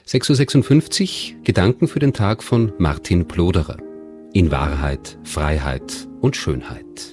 6.56 Uhr, Gedanken für den Tag von Martin Ploderer. In Wahrheit, Freiheit und Schönheit.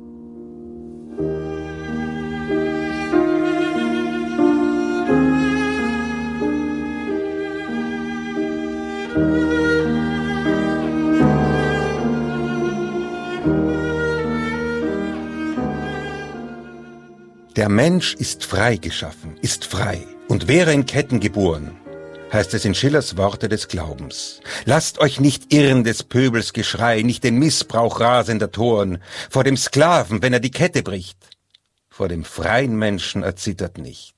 Der Mensch ist frei geschaffen, ist frei und wäre in Ketten geboren, heißt es in Schillers Worte des Glaubens. Lasst euch nicht irren des Pöbels Geschrei, nicht den Missbrauch rasender Toren, vor dem Sklaven, wenn er die Kette bricht, vor dem freien Menschen erzittert nicht.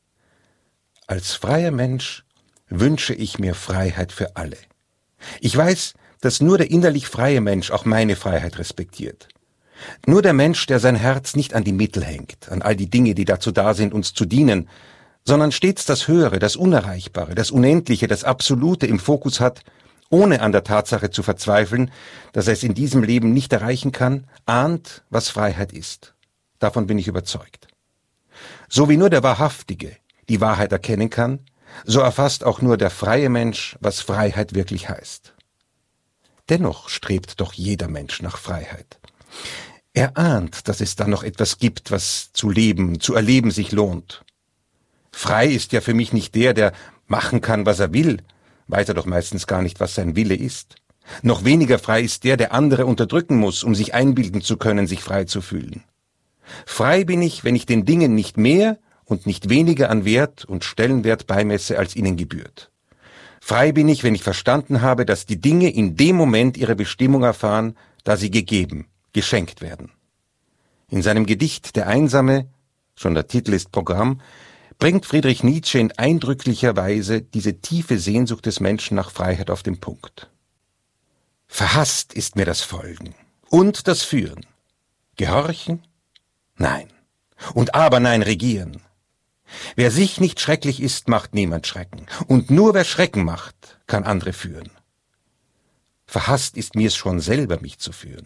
Als freier Mensch wünsche ich mir Freiheit für alle. Ich weiß, dass nur der innerlich freie Mensch auch meine Freiheit respektiert. Nur der Mensch, der sein Herz nicht an die Mittel hängt, an all die Dinge, die dazu da sind, uns zu dienen, sondern stets das Höhere, das Unerreichbare, das Unendliche, das Absolute im Fokus hat, ohne an der Tatsache zu verzweifeln, dass er es in diesem Leben nicht erreichen kann, ahnt, was Freiheit ist. Davon bin ich überzeugt. So wie nur der Wahrhaftige die Wahrheit erkennen kann, so erfasst auch nur der freie Mensch, was Freiheit wirklich heißt. Dennoch strebt doch jeder Mensch nach Freiheit. Er ahnt, dass es da noch etwas gibt, was zu leben, zu erleben sich lohnt. Frei ist ja für mich nicht der machen kann, was er will, weiß er doch meistens gar nicht, was sein Wille ist. Noch weniger frei ist der andere unterdrücken muss, um sich einbilden zu können, sich frei zu fühlen. Frei bin ich, wenn ich den Dingen nicht mehr und nicht weniger an Wert und Stellenwert beimesse, als ihnen gebührt. Frei bin ich, wenn ich verstanden habe, dass die Dinge in dem Moment ihre Bestimmung erfahren, da sie gegeben, geschenkt werden. In seinem Gedicht Der Einsame, schon der Titel ist Programm, bringt Friedrich Nietzsche in eindrücklicher Weise diese tiefe Sehnsucht des Menschen nach Freiheit auf den Punkt. Verhasst ist mir das Folgen und das Führen. Gehorchen? Nein. Und Abernein regieren. Wer sich nicht schrecklich ist, macht niemand Schrecken. Und nur wer Schrecken macht, kann andere führen. Verhasst ist mir's schon selber, mich zu führen.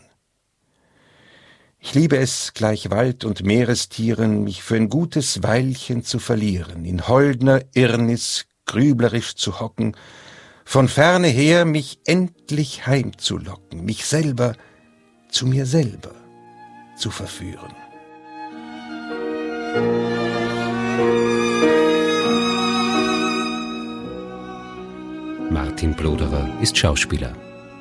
Ich liebe es, gleich Wald- und Meerestieren, mich für ein gutes Weilchen zu verlieren, in holdner Irrnis grüblerisch zu hocken, von ferne her mich endlich heimzulocken, mich selber zu mir selber zu verführen. Martin Ploderer ist Schauspieler.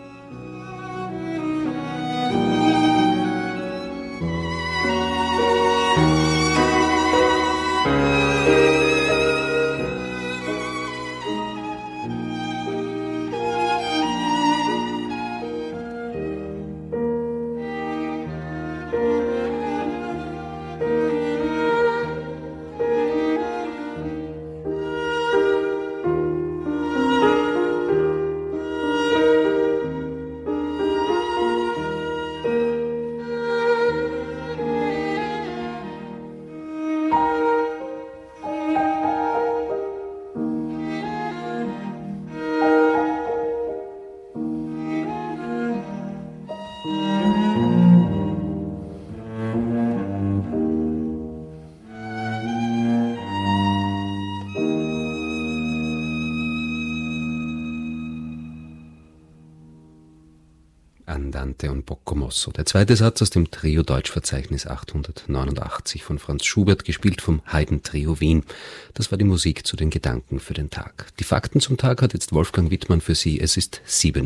Andante und Bocco Mosso. Der zweite Satz aus dem Trio Deutschverzeichnis 889 von Franz Schubert, gespielt vom Haydn Trio Wien. Das war die Musik zu den Gedanken für den Tag. Die Fakten zum Tag hat jetzt Wolfgang Wittmann für Sie. Es ist 7